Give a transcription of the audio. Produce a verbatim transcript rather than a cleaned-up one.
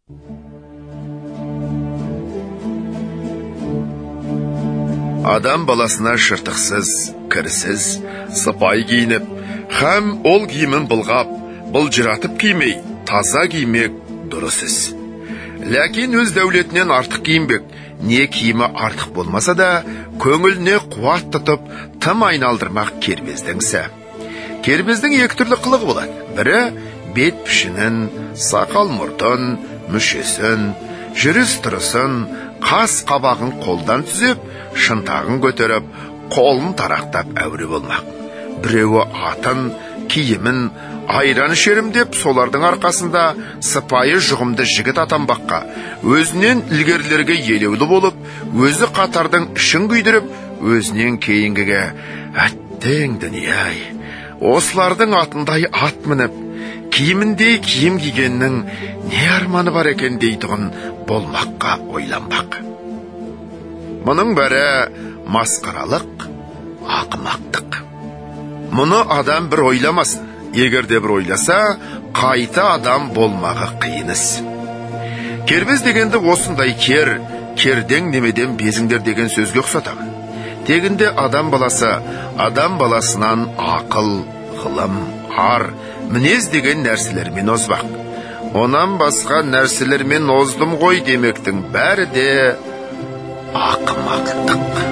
Адам баласына шыртықсыз, кірсіз, сыпайы киініп, һәм ол киімін былғап, былжыратып кимей, таза кимек дұрысыз. Ләкин өз дәулетінен артық киінбек, не киімі артық болмаса да, көңіліне қуат тұтып, тым айналдырмақ кербездіңсі. Кербездің екі түрлі қылығы болады. Бірі бет пішінін, сақал мұртын, мүшесін, жүріс тұрысын, қас қабағын қолдан түзеп, шынтағын көтеріп, қолын тарақтап әуре болмақ. Біреуі атын, киімін, айран ішерім деп, солардың арқасында сыпайы жұғымды жігіт атанбаққа, өзінен ілгерілерге елеулі болып, өзі қатардың ішін күйдіріп, өзінен кейінгіге әттең дүние-ай, осылардың атындай ат мініп, киіміндей киім кигеннің не арманы бар екен дейтұғын болмаққа ойланбақ. Мұның бәрі масқаралық, ақымақтық. Мұны адам бір ойламасын. Егер де бір ойласа, қайта адам болмағы қиыныз. Кербез дегенді осындай кер, керден немеден безіңдер деген сөзге ұқсатамын. Тегінде адам баласы, адам баласынан ақыл, ғылым, ар, мінез деген нәрселермен озбақ. Онан басқа нәрселермен оздым ғой демектің бәрі де ақымақтық.